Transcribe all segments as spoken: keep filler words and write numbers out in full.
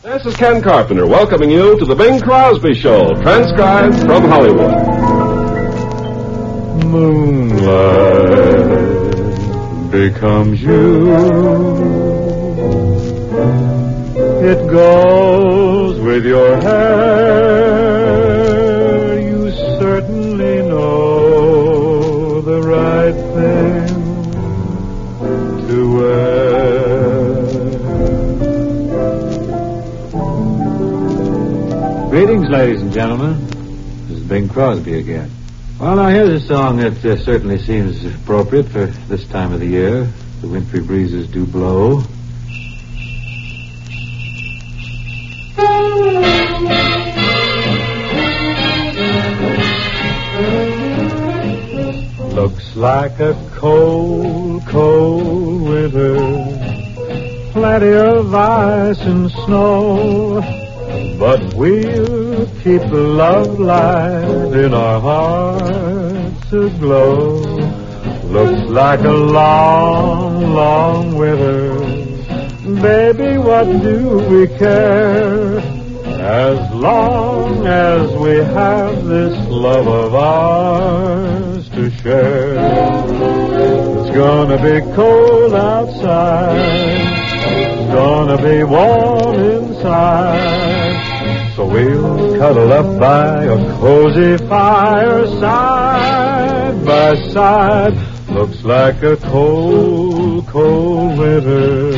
This is Ken Carpenter welcoming you to the Bing Crosby Show, transcribed from Hollywood. Moonlight becomes you. It goes with your hair. You certainly know the right thing to wear. Greetings, ladies and gentlemen. This is Bing Crosby again. Well, now here's a song that uh, certainly seems appropriate for this time of the year. The wintry breezes do blow. Looks like a cold, cold winter. Plenty of ice and snow. But we'll keep the love light in our hearts aglow. Looks like a long, long winter. Baby, what do we care? As long as we have this love of ours to share. It's gonna be cold outside. It's gonna be warm inside. So we'll cuddle up by a cozy fire side by side. Looks like a cold, cold winter.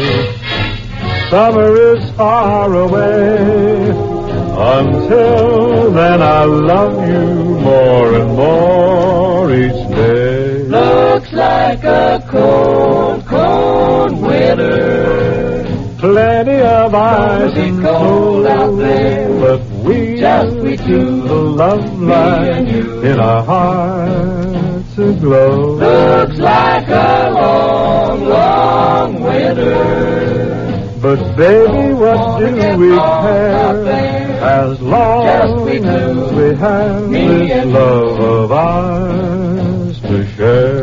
Summer is far away. Until then I love you more and more each day. Looks like a cold, cold winter. Plenty of ice and cold out there. But we just we two, the love light in our hearts aglow. Looks like a long, long winter. But baby, what do we care? As long as we have this love of ours to share.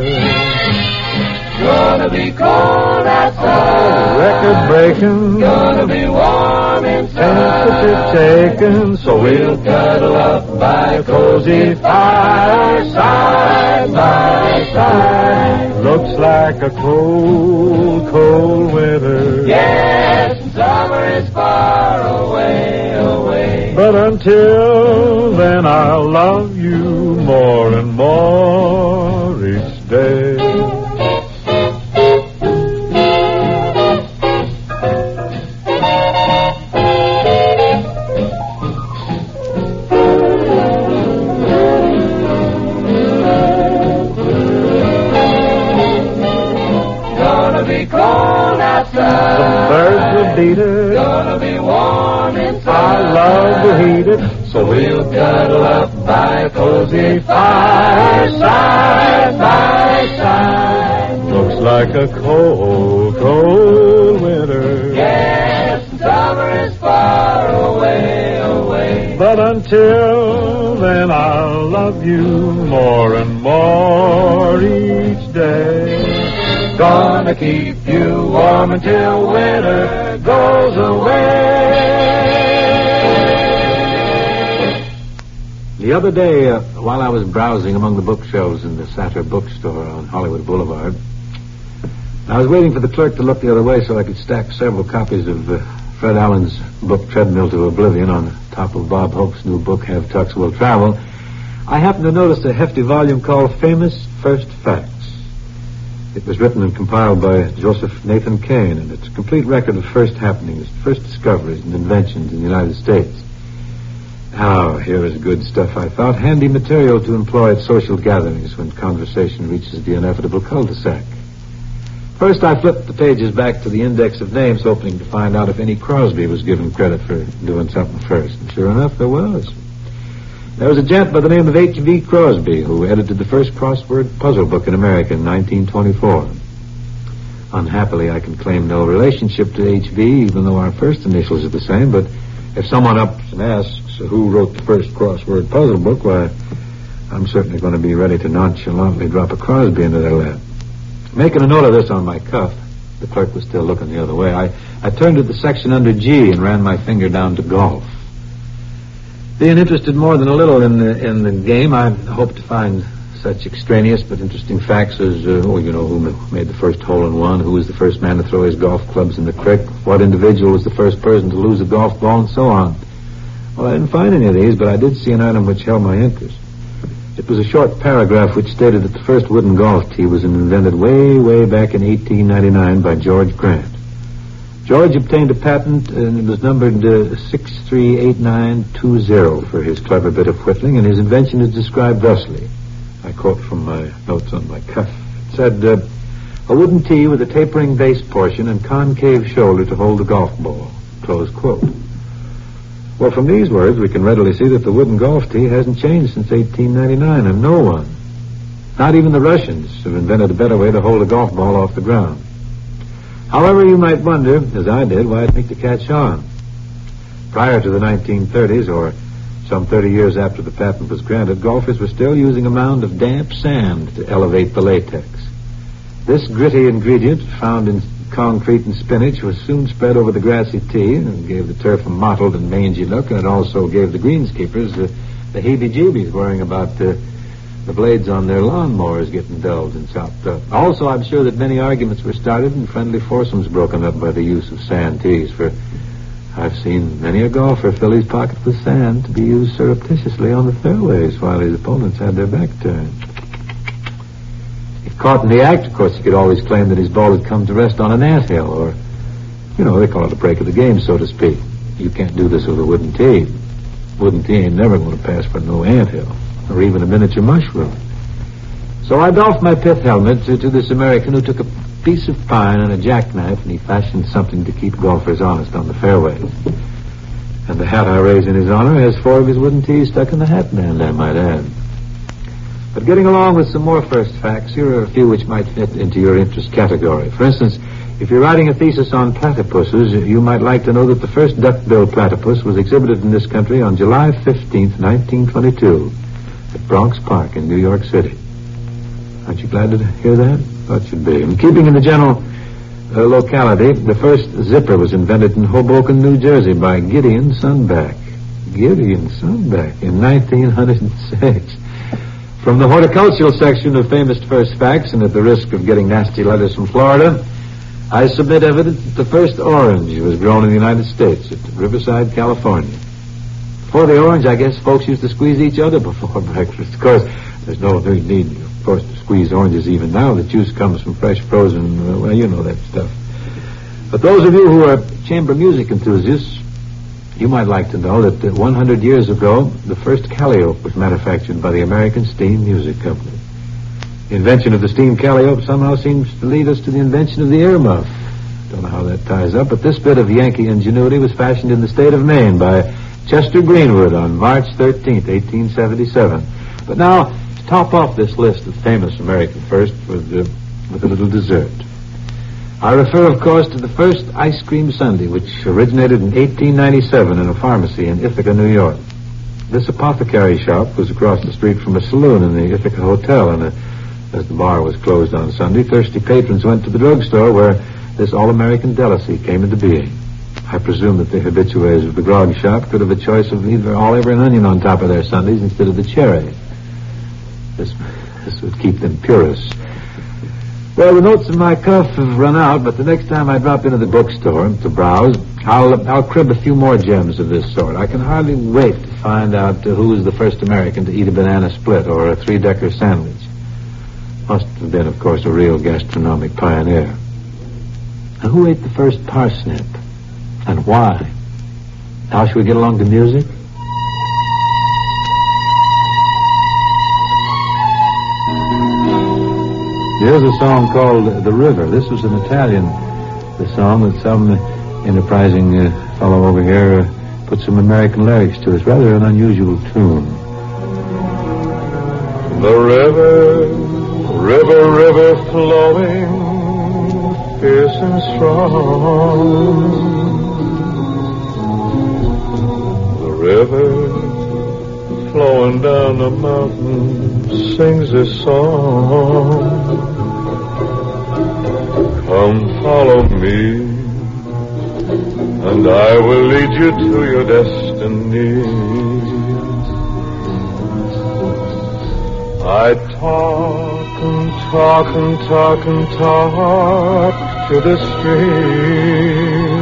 Gonna be cold outside. Record breaking. Gonna be warm inside. Temperature taken. So we'll cuddle up by a cozy fire side by side. Looks like a cold, cold winter. Yes, summer is far away, away. But until then I'll love you more and more each day. Cold outside. The birds will beat it. Gonna be warm inside. I love to heat it. So we'll cuddle up by a cozy fire side by side. Looks like a cold, cold winter. Yes, summer is far away, away. But until then I'll love you more and more each day. Gonna keep you warm until winter goes away. The other day, uh, while I was browsing among the bookshelves in the Satter bookstore on Hollywood Boulevard, I was waiting for the clerk to look the other way so I could stack several copies of uh, Fred Allen's book Treadmill to Oblivion on top of Bob Hope's new book Have Tux Will Travel. I happened to notice a hefty volume called Famous First Facts. It was written and compiled by Joseph Nathan Kane, and it's a complete record of first happenings, first discoveries and inventions in the United States. Now, here is good stuff, I thought. Handy material to employ at social gatherings when conversation reaches the inevitable cul-de-sac. First, I flipped the pages back to the index of names, hoping to find out if any Crosby was given credit for doing something first. And sure enough, there was. There was a gent by the name of H V Crosby who edited the first crossword puzzle book in America in nineteen twenty-four. Unhappily, I can claim no relationship to H V, even though our first initials are the same, but if someone ups and asks who wrote the first crossword puzzle book, why, I'm certainly going to be ready to nonchalantly drop a Crosby into their lap. Making a note of this on my cuff, The clerk was still looking the other way. I, I turned to the section under G and ran my finger down to golf. Being interested more than a little in the, in the game, I hoped to find such extraneous but interesting facts as, uh, oh, you know, who made the first hole-in-one, who was the first man to throw his golf clubs in the creek, what individual was the first person to lose a golf ball, and so on. Well, I didn't find any of these, but I did see an item which held my interest. It was a short paragraph which stated that the first wooden golf tee was invented way, way back in eighteen ninety-nine by George Grant. George obtained a patent, and it was numbered uh, six three eight nine two zero for his clever bit of whittling, and his invention is described thusly. I quote from my notes on my cuff. It said, uh, a wooden tee with a tapering base portion and concave shoulder to hold the golf ball. Close quote. Well, from these words, we can readily see that the wooden golf tee hasn't changed since eighteen ninety-nine, and no one, not even the Russians, have invented a better way to hold a golf ball off the ground. However, you might wonder, as I did, why it make to catch on. Prior to the nineteen thirties, or some thirty years after the patent was granted, golfers were still using a mound of damp sand to elevate the latex. This gritty ingredient, found in concrete and spinach, was soon spread over the grassy tee and gave the turf a mottled and mangy look, and it also gave the greenskeepers uh, the heebie-jeebies worrying about uh, the blades on their lawnmowers getting dulled and chopped up. Also, I'm sure that many arguments were started and friendly foursomes broken up by the use of sand tees, for I've seen many a golfer fill his pocket with sand to be used surreptitiously on the fairways while his opponents had their back turned. If caught in the act, of course, he could always claim that his ball had come to rest on an anthill, or, you know, they call it a break of the game, so to speak. You can't do this with a wooden tee. Wooden tee ain't never going to pass for no anthill, or even a miniature mushroom. So I doffed my pith helmet to, to this American who took a piece of pine and a jackknife, and he fashioned something to keep golfers honest on the fairways. And the hat I raise in his honor has four of his wooden tees stuck in the hat band, I might add. But getting along with some more first facts, here are a few which might fit into your interest category. For instance, if you're writing a thesis on platypuses, you might like to know that the first duck-billed platypus was exhibited in this country on July fifteenth, nineteen twenty-two, at Bronx Park in New York City. Aren't you glad to hear that? Thought you'd be. And keeping in the general uh, locality, the first zipper was invented in Hoboken, New Jersey by Gideon Sunback. Gideon Sunback in nineteen oh six. From the horticultural section of Famous First Facts, and at the risk of getting nasty letters from Florida, I submit evidence that the first orange was grown in the United States at Riverside, California. Before the orange, I guess folks used to squeeze each other before breakfast. Of course, there's no real need, of course, to squeeze oranges even now. The juice comes from fresh frozen, uh, well, you know that stuff. But those of you who are chamber music enthusiasts, you might like to know that one hundred years ago, the first calliope was manufactured by the American Steam Music Company. The invention of the steam calliope somehow seems to lead us to the invention of the earmuff. Don't know how that ties up, but this bit of Yankee ingenuity was fashioned in the state of Maine by Chester Greenwood on March thirteenth, eighteen seventy-seven. But now, to top off this list of famous American firsts with, uh, with a little dessert, I refer, of course, to the first ice cream sundae, which originated in eighteen ninety-seven in a pharmacy in Ithaca, New York. This apothecary shop was across the street from a saloon in the Ithaca Hotel, and uh, as the bar was closed on Sunday, thirsty patrons went to the drugstore where this all-American delicacy came into being. I presume that the habitués of the grog shop could have a choice of either olive or an onion on top of their sundaes instead of the cherry. This, this would keep them purists. Well, the notes in my cuff have run out, but the next time I drop into the bookstore to browse, I'll, I'll crib a few more gems of this sort. I can hardly wait to find out uh, who was the first American to eat a banana split or a three-decker sandwich. Must have been, of course, a real gastronomic pioneer. Now, who ate the first parsnip? And why? Now, shall we get along to music? Here's a song called The River. This was an Italian the song that some enterprising uh, fellow over here uh, put some American lyrics to. It's rather an unusual tune. The river, river, river flowing, fierce and strong. The river flowing down the mountain sings this song. Come follow me, and I will lead you to your destiny. I talk and talk and talk and talk to the stream,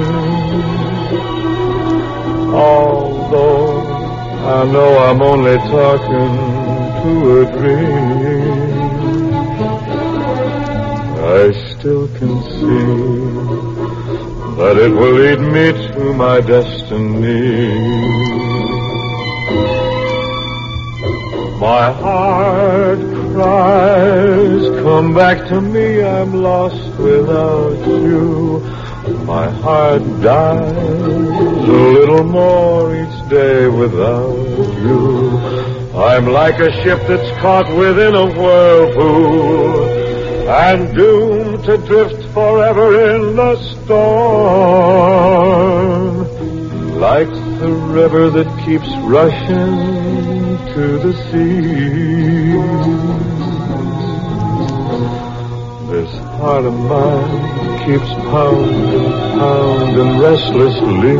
although I know I'm only talking to a dream. I still can see that it will lead me to my destiny. My heart cries, come back to me, I'm lost without you. My heart dies a little more each day without you. I'm like a ship that's caught within a whirlpool and doomed to drift forever in the storm. Like the river that keeps rushing to the sea, this heart of mine keeps pounding, pounding restlessly.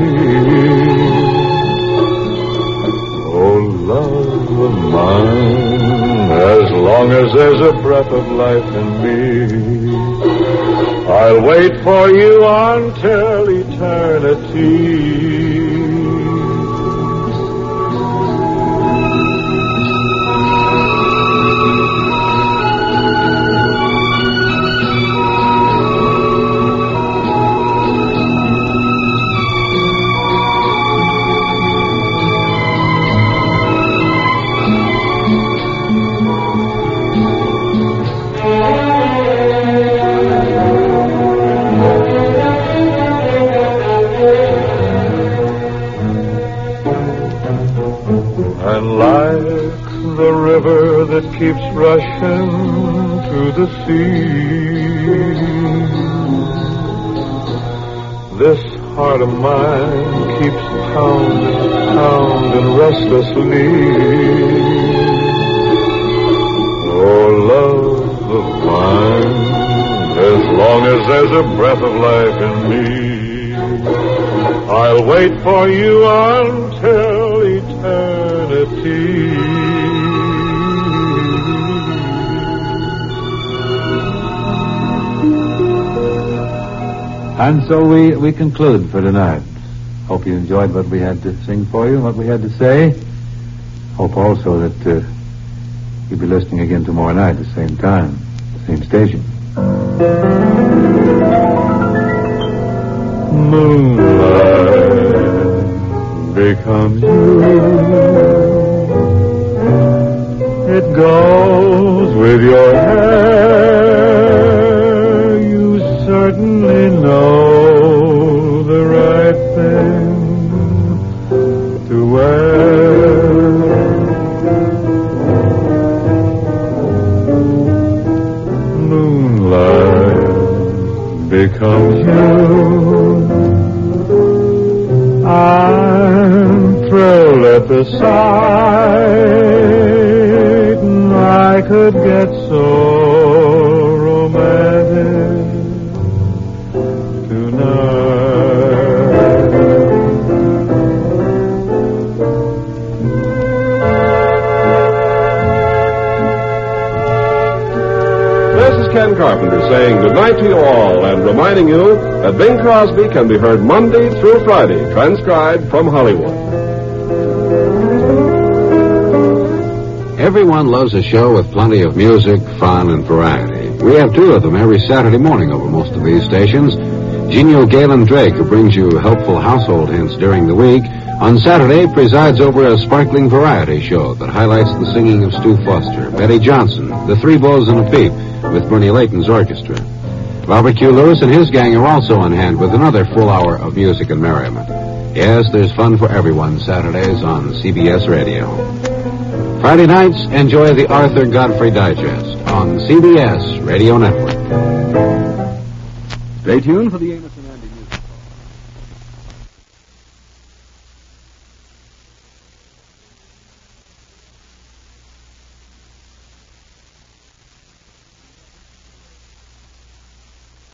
Oh, love of mine, as long as there's a breath of life in me, I'll wait for you until eternity. That keeps rushing to the sea, this heart of mine keeps pounding, pounding restlessly. Oh, love of mine, as long as there's a breath of life in me, I'll wait for you until eternity. And so we, we conclude for tonight. Hope you enjoyed what we had to sing for you, what we had to say. Hope also that uh, you'll be listening again tomorrow night at the same time, same station. Moonlight becomes you. It goes with your hair. You certainly know the right thing to wear. Moonlight becomes you. I'm thrilled at the sight, and I could get so romantic tonight. This is Ken Carpenter saying goodnight to you all and reminding you that Bing Crosby can be heard Monday through Friday, transcribed from Hollywood. Everyone loves a show with plenty of music, fun, and variety. We have two of them every Saturday morning over most of these stations. Genial Galen Drake, who brings you helpful household hints during the week, on Saturday presides over a sparkling variety show that highlights the singing of Stu Foster, Betty Johnson, the Three Bows and a Peep, with Bernie Layton's orchestra. Robert Q. Lewis and his gang are also on hand with another full hour of music and merriment. Yes, there's fun for everyone Saturdays on C B S Radio. Friday nights, enjoy the Arthur Godfrey Digest on C B S Radio Network. Stay tuned for the Amos and Andy Music.